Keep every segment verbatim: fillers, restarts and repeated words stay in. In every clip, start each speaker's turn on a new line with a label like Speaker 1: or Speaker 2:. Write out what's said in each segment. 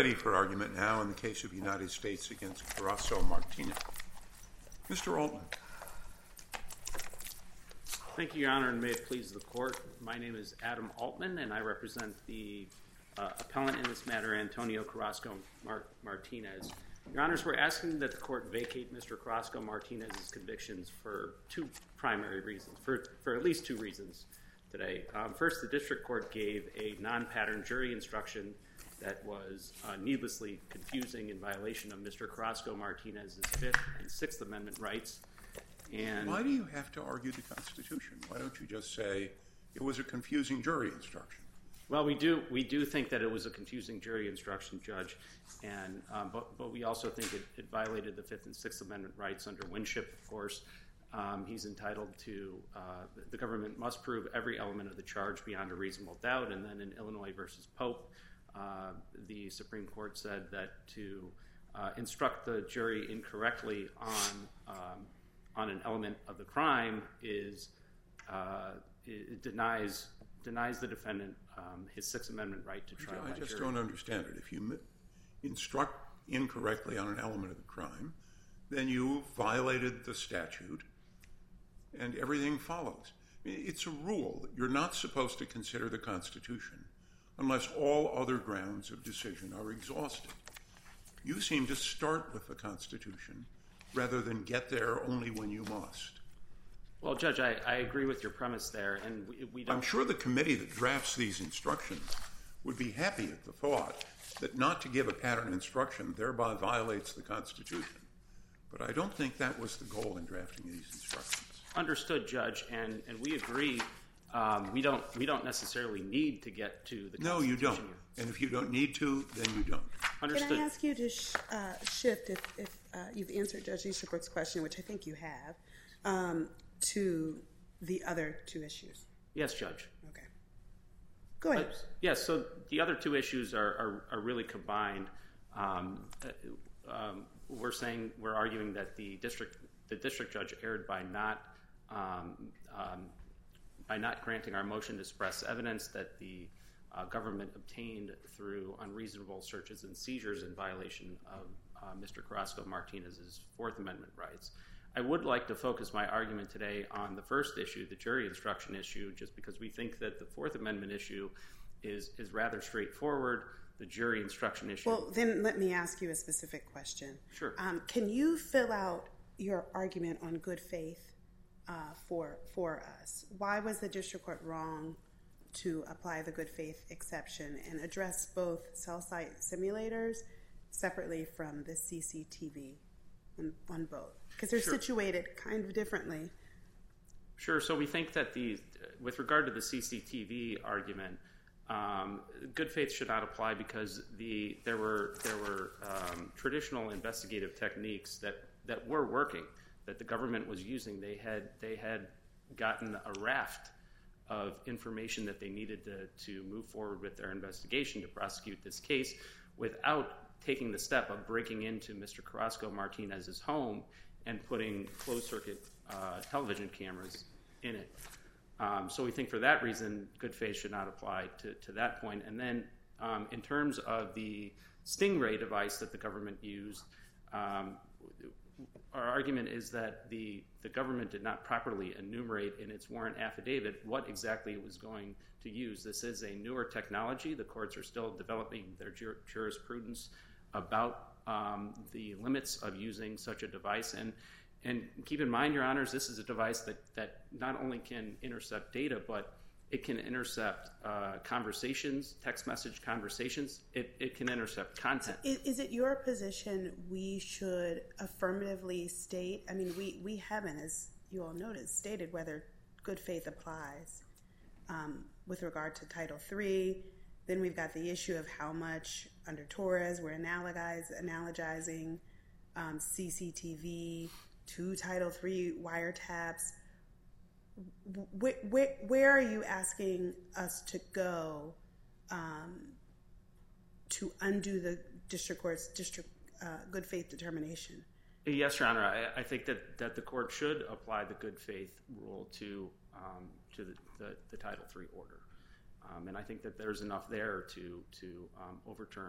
Speaker 1: ready for argument now in the case of United States against Carrasco-Martinez. Mister Altman.
Speaker 2: Thank you, Your Honor, and may it please the Court. My name is Adam Altman, and I represent the uh, appellant in this matter, Antonio Carrasco-Martinez. Your Honors, we're asking that the Court vacate Mister Carrasco-Martinez's convictions for two primary reasons, for, for at least two reasons today. Um, first, the District Court gave a non-pattern jury instruction that was uh, needlessly confusing in violation of Mister Carrasco-Martinez's Fifth and Sixth Amendment rights. And
Speaker 1: why do you have to argue the Constitution? Why don't you just say it was a confusing jury instruction?
Speaker 2: Well, we do we do think that it was a confusing jury instruction, Judge, and um, but but we also think it, it violated the Fifth and Sixth Amendment rights under Winship. Of course, um, he's entitled to uh, the government must prove every element of the charge beyond a reasonable doubt. And then in Illinois versus Pope, uh, the Supreme Court said that to uh, instruct the jury incorrectly on um, on an element of the crime is uh, it denies denies the defendant um, his Sixth Amendment right to trial by
Speaker 1: jury. I just
Speaker 2: jury.
Speaker 1: don't understand it. If you instruct incorrectly on an element of the crime, then you violated the statute, and everything follows. It's a rule that you're not supposed to consider the Constitution unless all other grounds of decision are exhausted. You seem to start with the Constitution rather than get there only when you must.
Speaker 2: Well, Judge, I, I agree with your premise there, and we, we don't...
Speaker 1: I'm sure the committee that drafts these instructions would be happy at the thought that not to give a pattern instruction thereby violates the Constitution. But I don't think that was the goal in drafting these instructions.
Speaker 2: Understood, Judge, and, and we agree. Um, we don't we don't necessarily need to get to the Constitution.
Speaker 1: No, you don't. And if you don't need to, then you don't.
Speaker 2: Understood.
Speaker 3: Can I ask you to sh- uh, shift, if, if uh, you've answered Judge Easterbrook's question, which I think you have, um, to the other two issues?
Speaker 2: Yes, Judge.
Speaker 3: Okay. Go ahead.
Speaker 2: Uh, yes, so the other two issues are, are, are really combined. Um, uh, um, we're saying, we're arguing that the district the district judge erred by not um, um, by not granting our motion to suppress evidence that the uh, government obtained through unreasonable searches and seizures in violation of uh, Mister Carrasco-Martinez's Fourth Amendment rights. I would like to focus my argument today on the first issue, the jury instruction issue, just because we think that the Fourth Amendment issue is, is rather straightforward. The jury instruction issue...
Speaker 3: Well, then let me ask you a specific question.
Speaker 2: Sure.
Speaker 3: Um, can you fill out your argument on good faith uh, for for us? Why was the district court wrong to apply the good faith exception and address both cell site simulators separately from the C C T V on, on both? Because they're
Speaker 2: Sure.
Speaker 3: situated kind of differently.
Speaker 2: Sure. So we think that the, with regard to the C C T V argument, um, good faith should not apply because the there were there were um, traditional investigative techniques that, that were working, that the government was using. They had they had gotten a raft of information that they needed to to move forward with their investigation to prosecute this case without taking the step of breaking into Mister Carrasco-Martinez's home and putting closed-circuit uh, television cameras in it. Um, so we think for that reason, good faith should not apply to, to that point. And then um, in terms of the Stingray device that the government used, um, our argument is that the, the government did not properly enumerate in its warrant affidavit what exactly it was going to use. This is a newer technology. The courts are still developing their jur- jurisprudence about um, the limits of using such a device. And and keep in mind, Your Honors, this is a device that, that not only can intercept data, but it can intercept uh, conversations, text message conversations. It, it can intercept content.
Speaker 3: Is, is it your position we should affirmatively state, I mean, we, we haven't, as you all noticed, stated whether good faith applies um, with regard to Title three. Then we've got the issue of how much under Torres we're analogize, analogizing um, C C T V to Title three wiretaps. Where, where, where are you asking us to go um, to undo the district court's district uh, good faith determination?
Speaker 2: Yes, Your Honor. I, I think that, that the court should apply the good faith rule to um, to the, the, the Title three order. Um, and I think that there's enough there to to um, overturn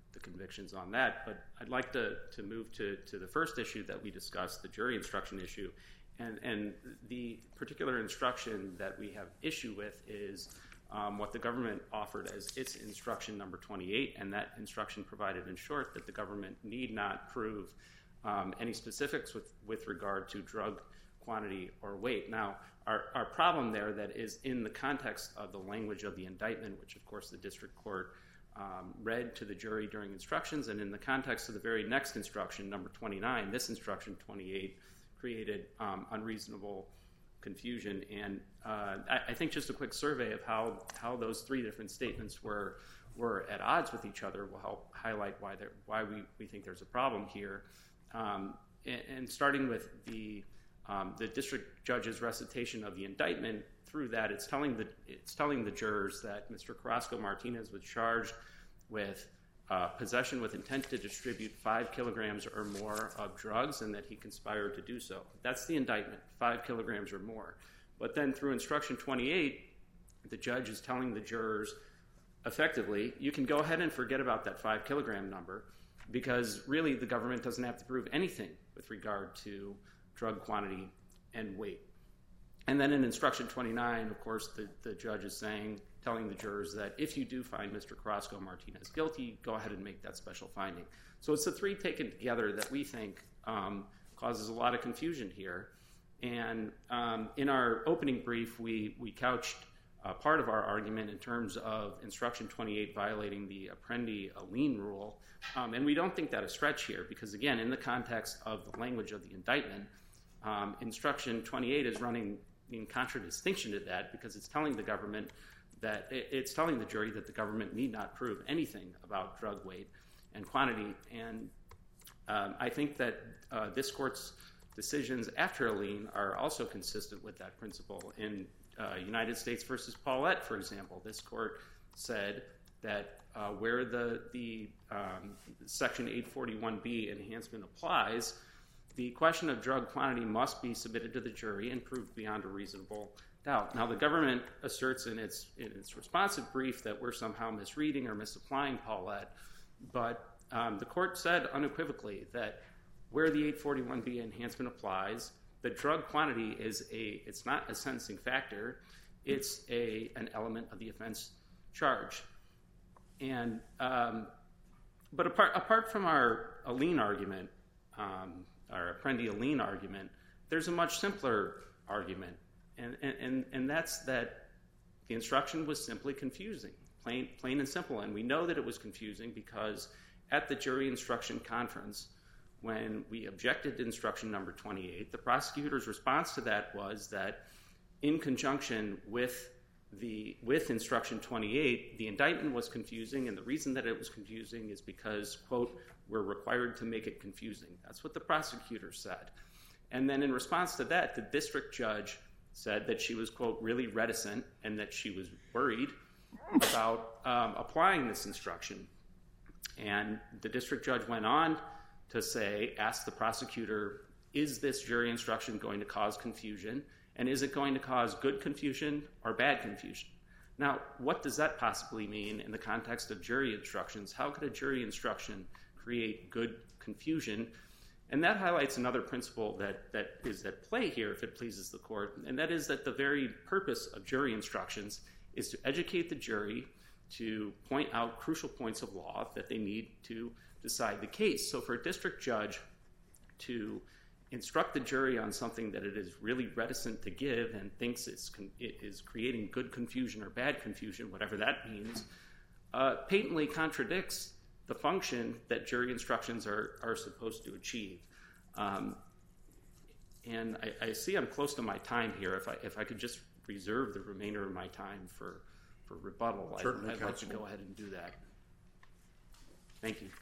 Speaker 2: the convictions on that. But I'd like to, to move to, to the first issue that we discussed, the jury instruction issue. And, and the particular instruction that we have issue with is um, what the government offered as its instruction number twenty-eight, and that instruction provided in short that the government need not prove um, any specifics with, with regard to drug quantity or weight. Now, our, our problem there that is in the context of the language of the indictment, which of course the district court um, read to the jury during instructions, and in the context of the very next instruction, number twenty-nine, this instruction twenty-eight created um, unreasonable confusion. And uh, I, I think just a quick survey of how, how those three different statements were were at odds with each other will help highlight why there why we, we think there's a problem here. Um, and, and starting with the um, the district judge's recitation of the indictment, through that it's telling the it's telling the jurors that Mister Carrasco Martinez was charged with uh, possession with intent to distribute five kilograms or more of drugs, and that he conspired to do so. That's the indictment, five kilograms or more. But then through instruction twenty-eight, the judge is telling the jurors, effectively, you can go ahead and forget about that five kilogram number, because really the government doesn't have to prove anything with regard to drug quantity and weight. And then in instruction twenty-nine, of course, the, the judge is saying, telling the jurors that if you do find Mister Carrasco Martinez guilty, go ahead and make that special finding. So it's the three taken together that we think um, causes a lot of confusion here. And um, in our opening brief, we, we couched uh, part of our argument in terms of instruction twenty-eight violating the Apprendi lien rule. Um, and we don't think that a stretch here, because again, in the context of the language of the indictment, um, instruction twenty-eight is running in contradistinction to that, because it's telling the government that it's telling the jury that the government need not prove anything about drug weight and quantity. And um, I think that uh, this court's decisions after a lien are also consistent with that principle. In uh, United States versus Paulette, for example, this court said that uh, where the, the um, Section eight forty-one B enhancement applies, the question of drug quantity must be submitted to the jury and proved beyond a reasonable doubt. Now, the government asserts in its in its responsive brief that we're somehow misreading or misapplying Paulette, but um, the court said unequivocally that where the eight forty-one B enhancement applies, the drug quantity is a it's not a sentencing factor, it's a an element of the offense charge. And um, but apart apart from our a lien argument, um, our Apprendi lien argument, there's a much simpler argument. And, and and that's that the instruction was simply confusing, plain plain and simple. And we know that it was confusing because at the jury instruction conference, when we objected to instruction number twenty-eight, the prosecutor's response to that was that in conjunction with the with instruction twenty-eight, the indictment was confusing, and the reason that it was confusing is because, quote, we're required to make it confusing. That's what the prosecutor said. And then in response to that, the district judge said that she was, quote, really reticent and that she was worried about um, applying this instruction. And the district judge went on to say, ask the prosecutor, is this jury instruction going to cause confusion? And is it going to cause good confusion or bad confusion? Now, what does that possibly mean in the context of jury instructions? How could a jury instruction create good confusion? And that highlights another principle that, that is at play here, if it pleases the court, and that is that the very purpose of jury instructions is to educate the jury, to point out crucial points of law that they need to decide the case. So for a district judge to instruct the jury on something that it is really reticent to give and thinks it's con- it is creating good confusion or bad confusion, whatever that means, uh, patently contradicts the function that jury instructions are, are supposed to achieve. Um, and I, I see I'm close to my time here. If I if I could just reserve the remainder of my time for, for rebuttal,
Speaker 1: Certainly,
Speaker 2: I'd, I'd like to go ahead and do that. Thank you.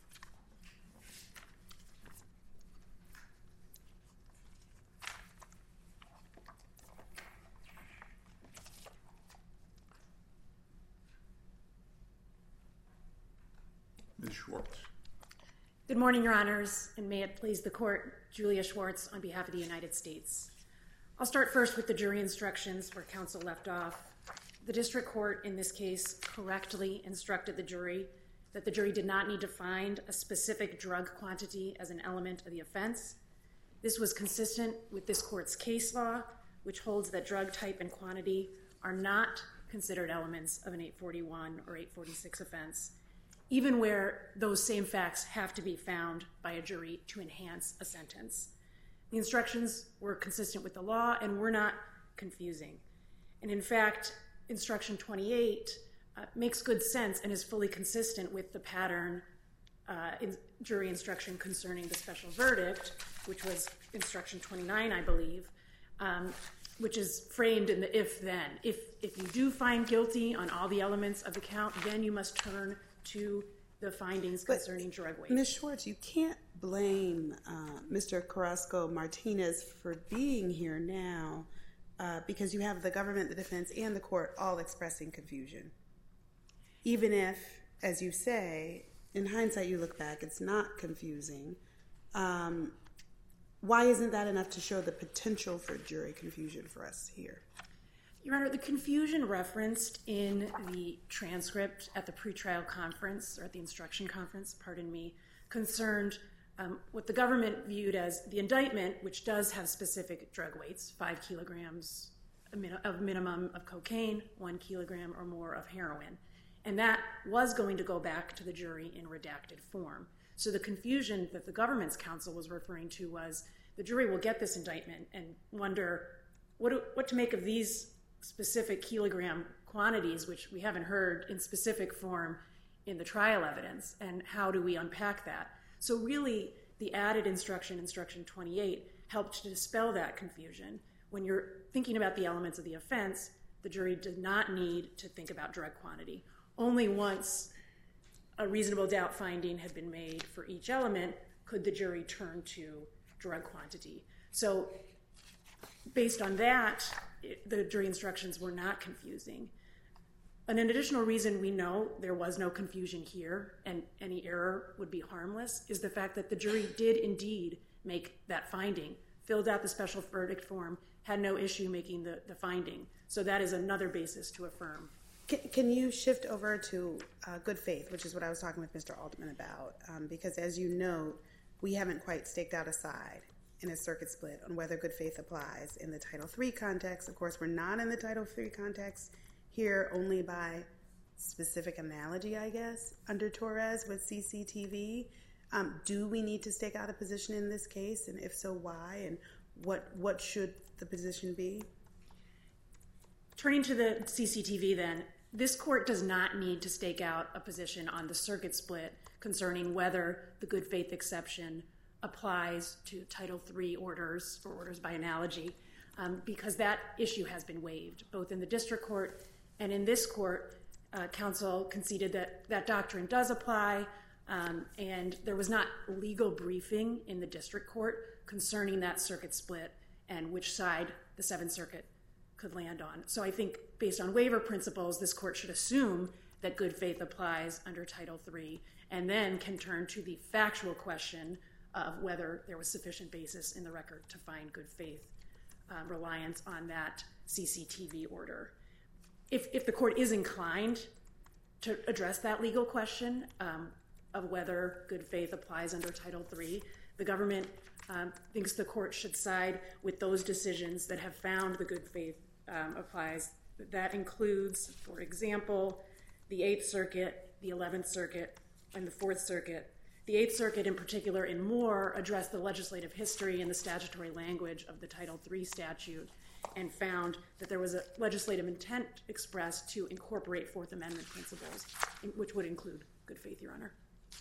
Speaker 1: Miz Schwartz.
Speaker 4: Good morning, Your Honors, and may it please the Court, Julia Schwartz on behalf of the United States. I'll start first with the jury instructions where counsel left off. The district court in this case correctly instructed the jury that the jury did not need to find a specific drug quantity as an element of the offense. This was consistent with this court's case law, which holds that drug type and quantity are not considered elements of an eight forty-one or eight forty-six offense, even where those same facts have to be found by a jury to enhance a sentence. The instructions were consistent with the law and were not confusing. And in fact, instruction twenty-eight uh, makes good sense and is fully consistent with the pattern uh, in jury instruction concerning the special verdict, which was instruction twenty-nine, I believe, um, which is framed in the if-then. If, if you do find guilty on all the elements of the count, then you must turn to the findings concerning but, drug weight.
Speaker 3: Miz Schwartz, you can't blame uh, Mister Carrasco-Martinez for being here now uh, because you have the government, the defense, and the court all expressing confusion. Even if, as you say, in hindsight you look back, it's not confusing. Um, why isn't that enough to show the potential for jury confusion for us here?
Speaker 4: Your Honor, the confusion referenced in the transcript at the pretrial conference, or at the instruction conference, pardon me, concerned um, what the government viewed as the indictment, which does have specific drug weights, five kilograms of minimum of cocaine, one kilogram or more of heroin. And that was going to go back to the jury in redacted form. So the confusion that the government's counsel was referring to was the jury will get this indictment and wonder what, do, what to make of these specific kilogram quantities, which we haven't heard in specific form in the trial evidence, and how do we unpack that? So really, the added instruction, instruction twenty-eight, helped to dispel that confusion. When you're thinking about the elements of the offense, the jury did not need to think about drug quantity. Only once a reasonable doubt finding had been made for each element could the jury turn to drug quantity. So based on that, it, the jury instructions were not confusing. And an additional reason we know there was no confusion here and any error would be harmless is the fact that the jury did indeed make that finding, filled out the special verdict form, had no issue making the, the finding. So that is another basis to affirm.
Speaker 3: Can, can you shift over to uh, good faith, which is what I was talking with Mister Altman about? Um, because as you note, we haven't quite staked out a side in a circuit split on whether good faith applies in the Title three context. Of course, we're not in the Title three context here only by specific analogy, I guess, under Torres with C C T V. Um, do we need to stake out a position in this case? And if so, why? And what what should the position be?
Speaker 4: Turning to the C C T V then, this court does not need to stake out a position on the circuit split concerning whether the good faith exception applies to Title three orders or orders by analogy, um, because that issue has been waived. Both in the district court and in this court, uh, counsel conceded that that doctrine does apply, um, and there was not legal briefing in the district court concerning that circuit split and which side the Seventh Circuit could land on. So I think based on waiver principles, this court should assume that good faith applies under Title three and then can turn to the factual question of whether there was sufficient basis in the record to find good faith uh, reliance on that C C T V order. If, if the court is inclined to address that legal question um, of whether good faith applies under Title three, the government um, thinks the court should side with those decisions that have found the good faith um, applies. That includes, for example, the Eighth Circuit, the Eleventh Circuit, and the Fourth Circuit. The Eighth Circuit in particular in Moore addressed the legislative history and the statutory language of the Title three statute and found that there was a legislative intent expressed to incorporate Fourth Amendment principles, which would include good faith, Your Honor.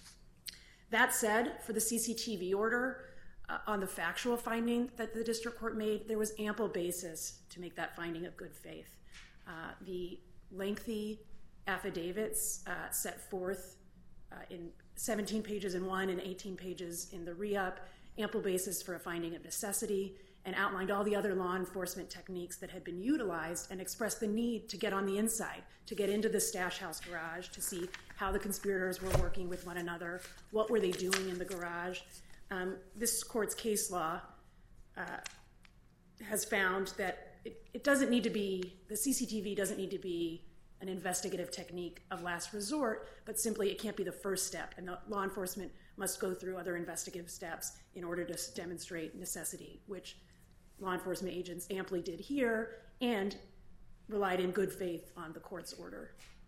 Speaker 4: That said, for the C C T V order, uh, on the factual finding that the district court made, there was ample basis to make that finding of good faith. Uh, the lengthy affidavits uh, set forth uh, in seventeen pages in one and eighteen pages in the re-up, ample basis for a finding of necessity, and outlined all the other law enforcement techniques that had been utilized and expressed the need to get on the inside, to get into the stash house garage, to see how the conspirators were working with one another, what were they doing in the garage. Um, this court's case law uh, has found that it, it doesn't need to be, the C C T V doesn't need to be an investigative technique of last resort, but simply it can't be the first step, and the law enforcement must go through other investigative steps in order to demonstrate necessity, which law enforcement agents amply did here and relied in good faith on the court's order.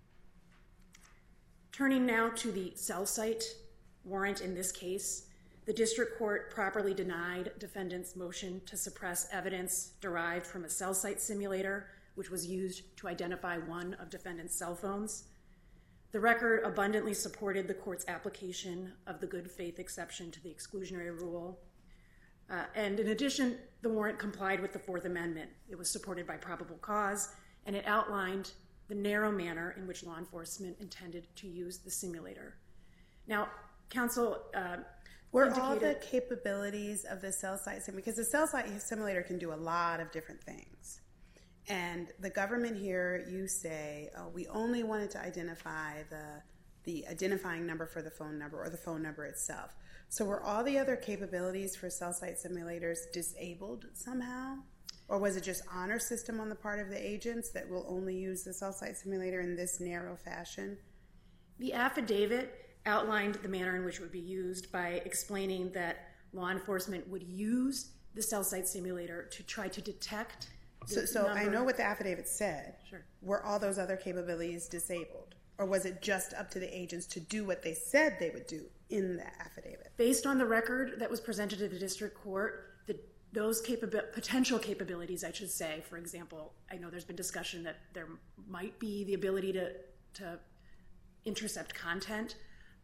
Speaker 4: Turning now to the cell site warrant in this case, the district court properly denied defendant's motion to suppress evidence derived from a cell site simulator, which was used to identify one of defendant's cell phones. The record abundantly supported the court's application of the good faith exception to the exclusionary rule. Uh, and in addition, the warrant complied with the Fourth Amendment. It was supported by probable cause, and it outlined the narrow manner in which law enforcement intended to use the simulator. Now, counsel uh,
Speaker 3: Were
Speaker 4: indicated...
Speaker 3: all the capabilities of the cell site simulator, because the cell site simulator can do a lot of different things. And the government here, you say, oh, we only wanted to identify the the identifying number for the phone number or the phone number itself. So were all the other capabilities for cell site simulators disabled somehow? Or was it just honor system on the part of the agents that will only use the cell site simulator in this narrow fashion?
Speaker 4: The affidavit outlined the manner in which it would be used by explaining that law enforcement would use the cell site simulator to try to detect the
Speaker 3: So, so
Speaker 4: number.
Speaker 3: I know what the affidavit said.
Speaker 4: Sure.
Speaker 3: Were all those other capabilities disabled? Or was it just up to the agents to do what they said they would do in the affidavit?
Speaker 4: Based on the record that was presented to the district court, the, those capab- potential capabilities, I should say, for example, I know there's been discussion that there might be the ability to, to intercept content.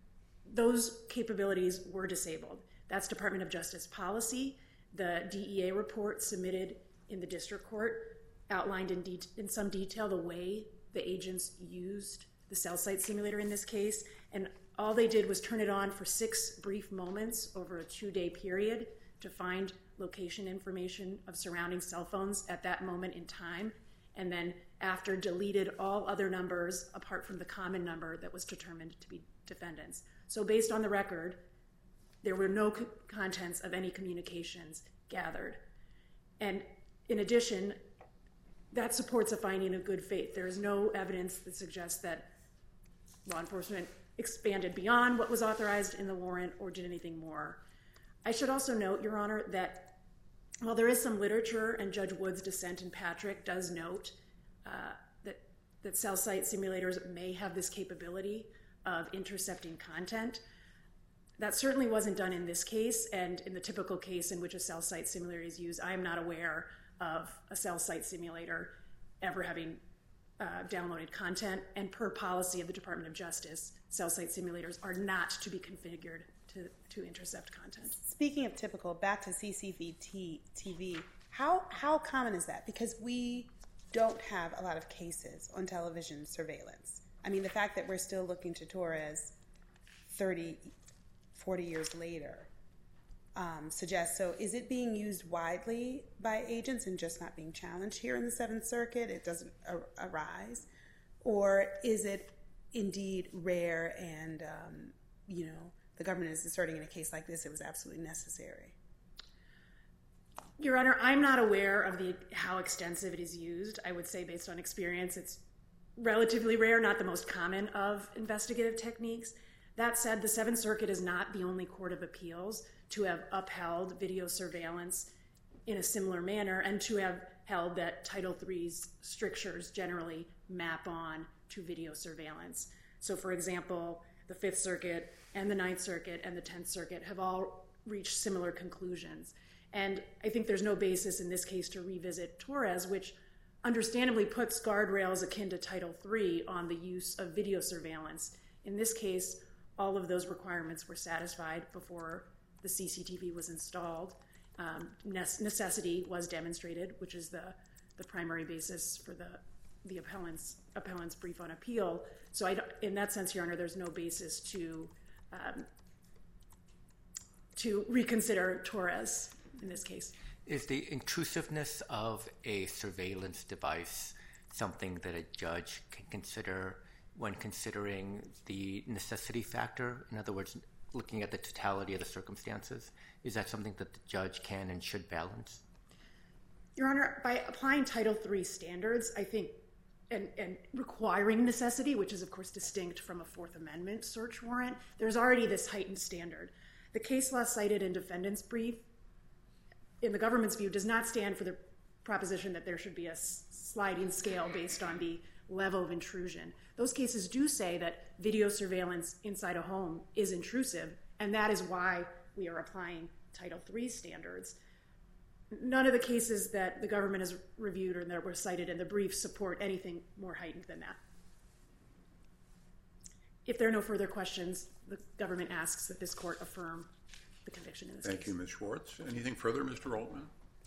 Speaker 4: Those capabilities were disabled. That's Department of Justice policy. The D E A report submitted in the district court outlined in, de- in some detail the way the agents used the cell site simulator in this case, and all they did was turn it on for six brief moments over a two-day period to find location information of surrounding cell phones at that moment in time, and then after deleted all other numbers apart from the common number that was determined to be defendants. So based on the record, there were no co- contents of any communications gathered. And in addition, that supports a finding of good faith. There is no evidence that suggests that law enforcement expanded beyond what was authorized in the warrant or did anything more. I should also note, Your Honor, that while there is some literature, and Judge Wood's dissent in Patrick does note uh, that, that cell site simulators may have this capability of intercepting content, that certainly wasn't done in this case, and in the typical case in which a cell site simulator is used, I am not aware of a cell site simulator ever having uh, downloaded content, and per policy of the Department of Justice, cell site simulators are not to be configured to, to intercept content.
Speaker 3: Speaking of typical, back to C C T V, how, how common is that? Because we don't have a lot of cases on television surveillance. I mean, the fact that we're still looking to Torres thirty, forty years later um, suggests, so is it being used widely by agents and just not being challenged here in the Seventh Circuit? It doesn't ar- arise? Or is it indeed rare and, um, you know, the government is asserting in a case like this it was absolutely necessary?
Speaker 4: Your Honor, I'm not aware of the how extensive it is used. I would say based on experience, it's relatively rare, not the most common of investigative techniques. That said, the Seventh Circuit is not the only court of appeals to have upheld video surveillance in a similar manner and to have held that Title three's strictures generally map on to video surveillance. So, for example, the Fifth Circuit and the Ninth Circuit and the Tenth Circuit have all reached similar conclusions. And I think there's no basis in this case to revisit Torres, which understandably puts guardrails akin to Title three on the use of video surveillance. In this case, all of those requirements were satisfied before the C C T V was installed. Um, necessity was demonstrated, which is the, the primary basis for the, the appellant's, appellant's brief on appeal. So I, in that sense, Your Honor, there's no basis to, um, to reconsider Torres in this case.
Speaker 5: Is the intrusiveness of a surveillance device something that a judge can consider when considering the necessity factor? In other words, looking at the totality of the circumstances, is that something that the judge can and should balance?
Speaker 4: Your Honor, by applying Title three standards, I think and, and requiring necessity, which is, of course, distinct from a Fourth Amendment search warrant, there's already this heightened standard. The case law cited in defendant's brief, in the government's view, does not stand for the proposition that there should be a sliding scale based on the level of intrusion. Those cases do say that video surveillance inside a home is intrusive, and that is why we are applying Title three standards. None of the cases that the government has reviewed or that were cited in the brief support anything more heightened than that. If there are no further questions, the government asks that this court affirm the conviction in this
Speaker 1: Thank
Speaker 4: case.
Speaker 1: you, Miz Schwartz. Anything further, Mister Altman?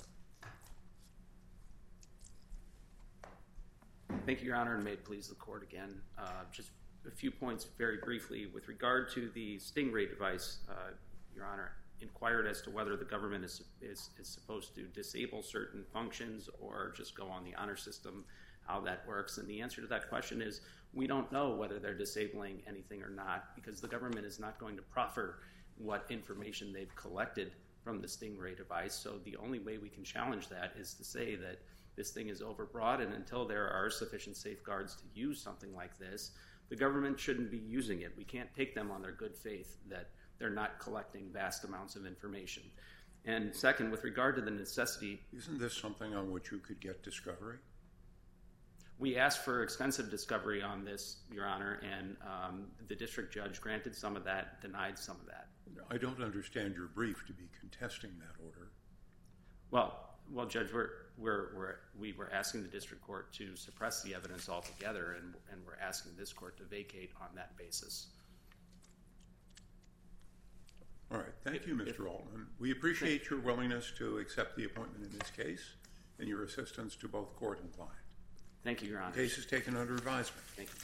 Speaker 2: Thank you, Your Honor, and may it please the court again. Uh, just a few points very briefly. With regard to the Stingray device, uh, Your Honor inquired as to whether the government is, is, is supposed to disable certain functions or just go on the honor system, how that works. And the answer to that question is we don't know whether they're disabling anything or not, because the government is not going to proffer what information they've collected from the Stingray device. So the only way we can challenge that is to say that this thing is overbroad, and until there are sufficient safeguards to use something like this, the government shouldn't be using it. We can't take them on their good faith that they're not collecting vast amounts of information. And second, with regard to the necessity...
Speaker 1: Isn't this something on which you could get discovery?
Speaker 2: We asked for extensive discovery on this, Your Honor, and um, the district judge granted some of that, denied some of that.
Speaker 1: I don't understand your brief to be contesting that order.
Speaker 2: Well, well, Judge, we're, we're, we're, we were asking the district court to suppress the evidence altogether, and, and we're asking this court to vacate on that basis.
Speaker 1: All right. Thank you, Mister Altman. We appreciate your willingness to accept the appointment in this case and your assistance to both court and client.
Speaker 2: Thank you, Your Honor.
Speaker 1: The case is taken under advisement.
Speaker 2: Thank you.